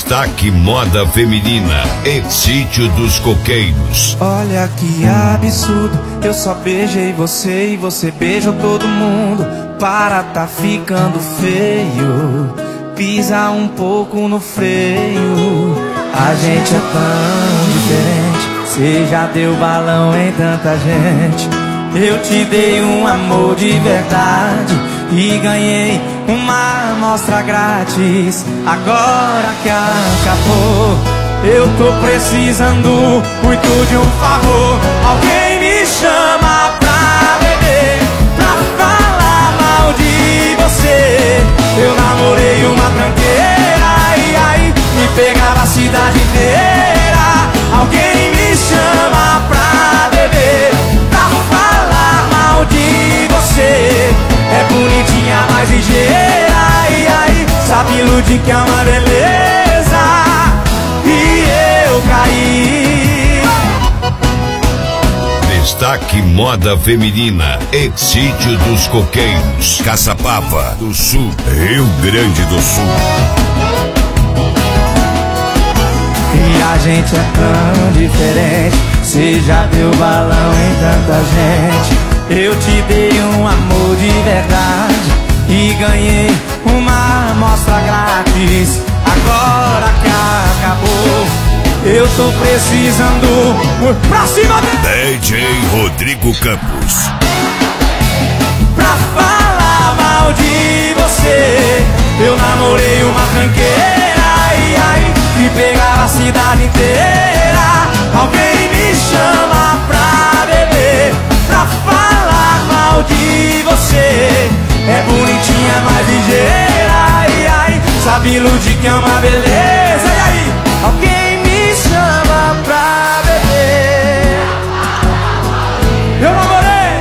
Destaque Moda Feminina em Sítio dos Coqueiros. Olha que absurdo, eu só beijei você e você beijou todo mundo. Para, tá ficando feio, pisa um pouco no freio. A gente é tão diferente, cê já deu balão em tanta gente. Eu te dei um amor de verdade e ganhei uma amostra grátis. Agora que acabou, eu tô precisando muito de um favor. Alguém me chama pra beber, pra falar mal de você. Eu namorei uma tranqueira e aí me pegava a cidade inteira. Alguém me chama pra beber, pra falar mal de você. É bonitinha, mais ligeira, e aí sabe iludir que é uma beleza. E eu caí. Destaque Moda Feminina em Sítio dos Coqueiros, Caçapava do Sul, Rio Grande do Sul. E a gente é tão diferente, cê já deu balão em tanta gente. Eu te dei um amor de verdade e ganhei uma amostra grátis. Agora que acabou, eu tô precisando pra cima DJ Rodrigo Campos. pra falar mal de você. Eu namorei uma tranqueira e aí me pegava a cidade inteira. Alguém me chama pra beber, pra falar mal de você. É bonitinha, mais ligeira, e aí sabe iludir que é uma beleza. E aí, alguém me chama pra beber. Eu namorei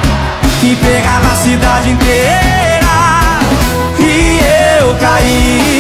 que pegava a cidade inteira e eu caí.